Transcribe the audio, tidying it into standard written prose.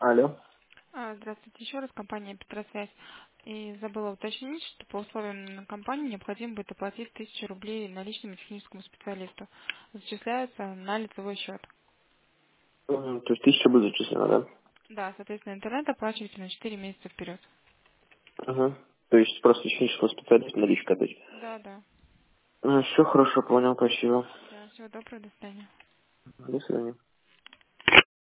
Алло. Здравствуйте, еще раз, компания Петросвязь. И забыла уточнить, что по условиям компании необходимо будет оплатить 1000 рублей наличными техническому специалисту. Зачисляются на лицевой счет. То есть 1000 будет зачислено, да? Да, соответственно, интернет оплачиваете на 4 месяца вперед. Угу. То есть просто технического специалиста наличка дать. Да, да. Все хорошо, понял, спасибо. Да, всего доброго, до свидания. До свидания.